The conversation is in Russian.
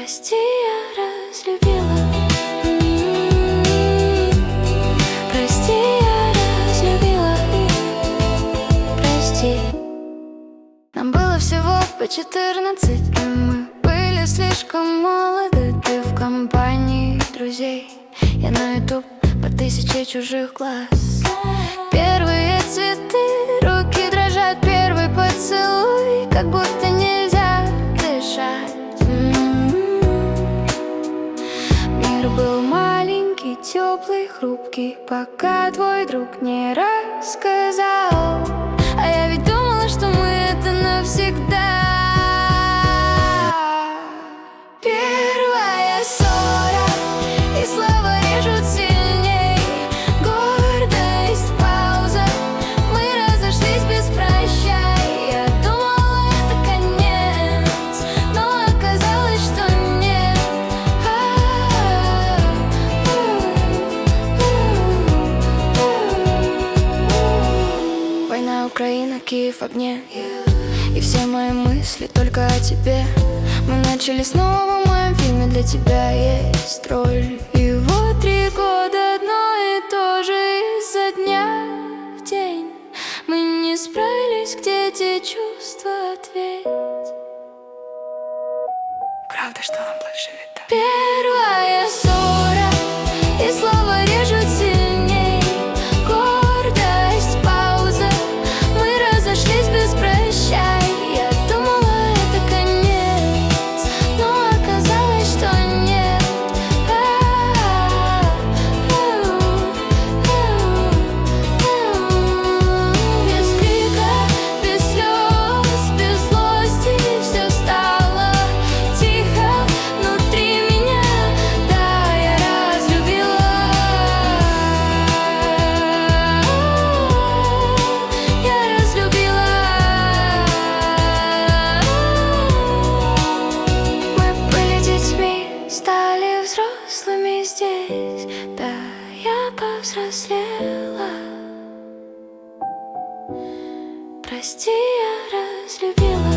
Прости, я разлюбила. Прости, я разлюбила. Прости. Нам было всего по 14, и мы были слишком молоды. Ты в компании друзей, я на YouTube по 1000 чужих глаз. Первые цветы, руки дрожат, первый поцелуй, как будто нельзя дышать. Мир был маленький, теплый, хрупкий, пока твой друг не рассказал. А я ведь думала, что мы это навсегда. Первая ссора, и слова режут сильней. Гордость, пауза, мы разошлись без прощай. Я думала, это конец, но оказалось, что нет. Война, Украина, Киев в огне, и все мои мысли только о тебе. Мы начали снова в моем фильме, для тебя есть роль. И вот 3 года одно и то же, изо дня в день мы не справились, где эти чувства, ответь. Правда, что нам лучше это? Первая ссора, и слова режут сильней. Гордость, пауза, мы разошлись без прощай. Я думала, это конец, но оказалось, что нет. Без крика, без слез, без злости все стало тихо внутри меня. Да, я разлюбила. Я разлюбила. Мы были детьми, стали взрослыми здесь. Да, я повзрослела. Прости, я разлюбила.